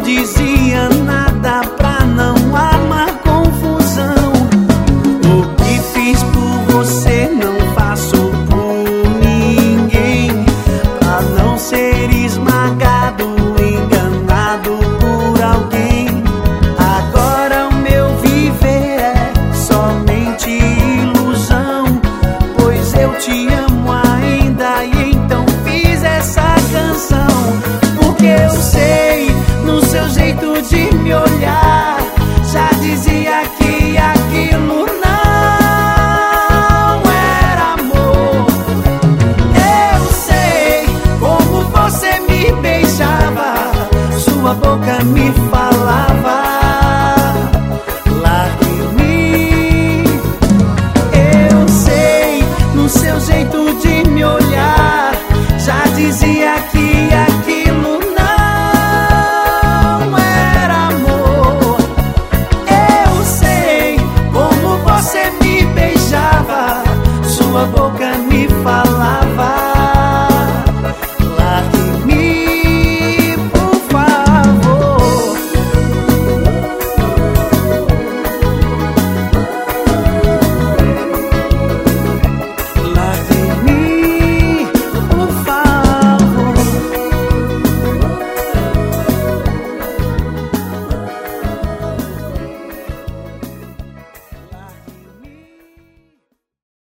dizia nada pra não armar confusão. O que fiz por você não faço por ninguém, pra não ser esmagado, enganado por alguém. Agora o meu viver é somente ilusão, pois eu te amo ainda e então fiz essa canção. Porque eu sei no seu jeito de me olhar